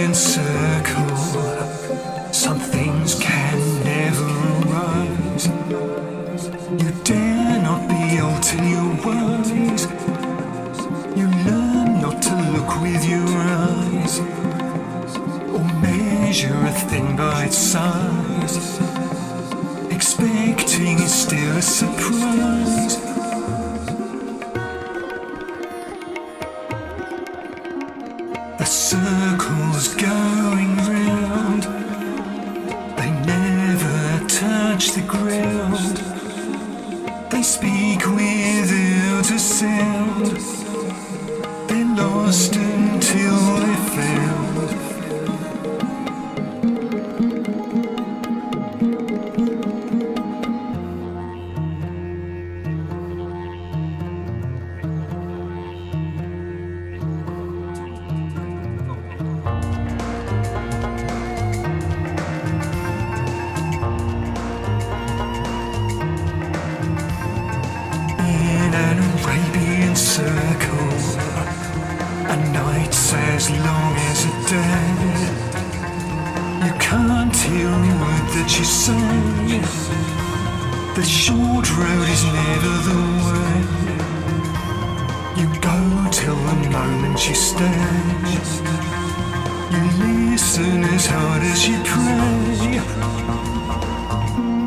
Arabian circle. Some things can never arise. You dare not be old till you're wise. You learn not to look with your eyes, or measure a thing by its size. Expecting is still a surprise. The circle's going round. They never touch the ground. They speak without a sound. They're lost until they're found. Arabian circle, a night's as long as a day. You can't hear a word that you say. The short road is never the way. You go till the moment you stay. You listen as hard as you pray.